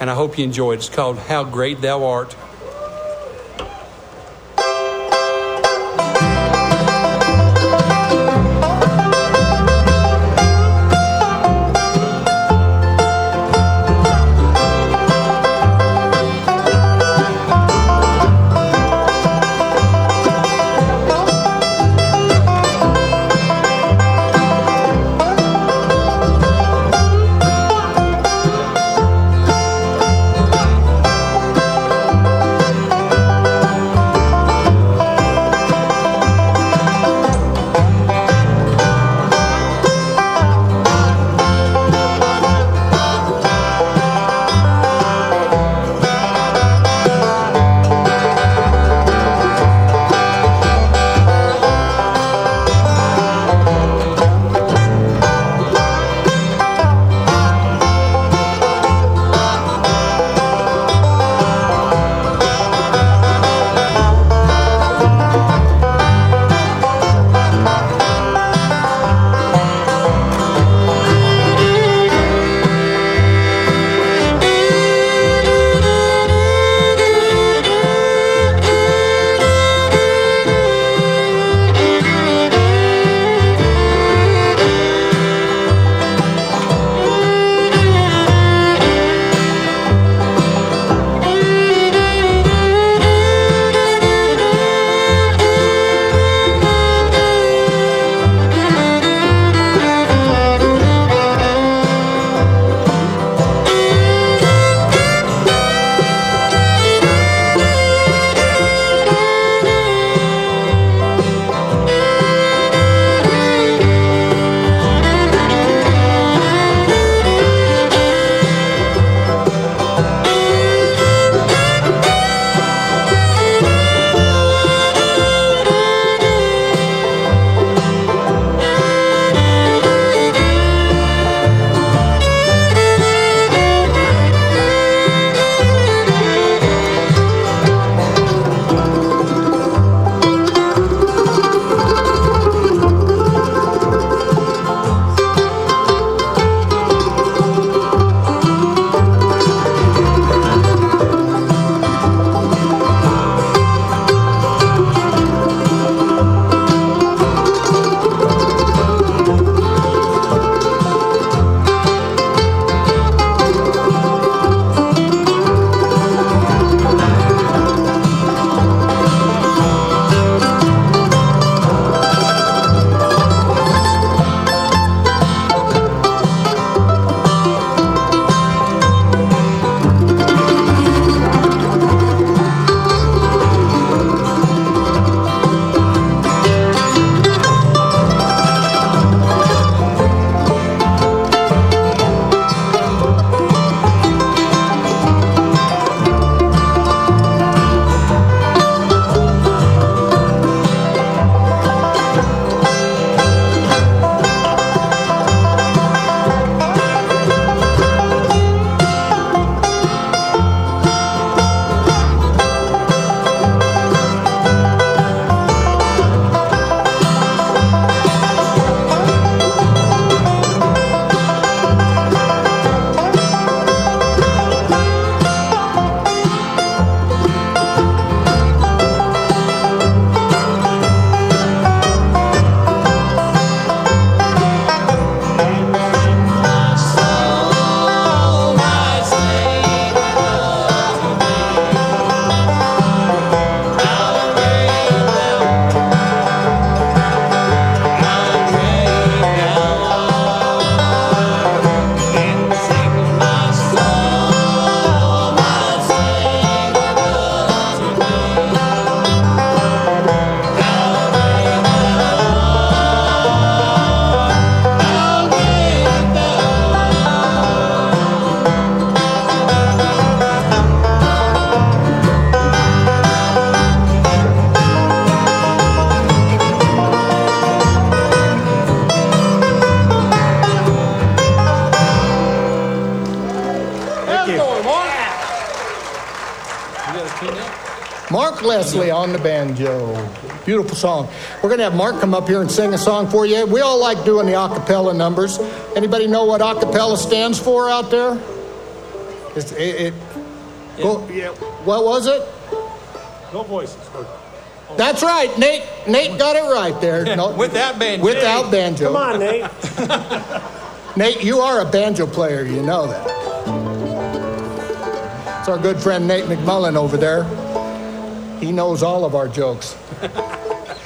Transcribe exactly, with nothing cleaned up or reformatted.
and I hope you enjoy it. It's called How Great Thou Art. Mark Leslie on the banjo. Beautiful song. We're going to have Mark come up here and sing a song for you. We all like doing the a cappella numbers. Anybody know what a cappella stands for out there? It's, it, it go, yeah. What was it? No voices. That's right. Nate Nate got it right there. No, Without banjo. Without banjo. Come on, Nate. Nate, you are a banjo player. You know that. It's our good friend Nate McMullen over there. He knows all of our jokes.